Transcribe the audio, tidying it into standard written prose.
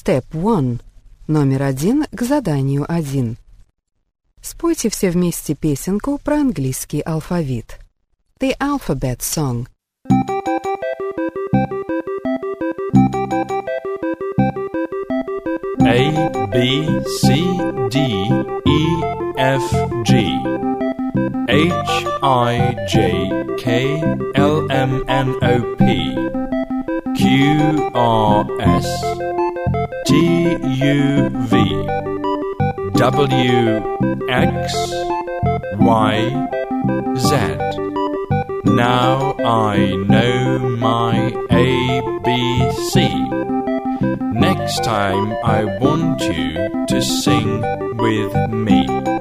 Step 1. Номер 1 к заданию 1. Спойте все вместе песенку про английский алфавит. The Alphabet Song. A, B, C, D, E, F, G H, I, J, K, L, M, N, O, P Q, R, S T, U, V W, X, Y, Z Now I know my ABC. Next time I want you to sing with me.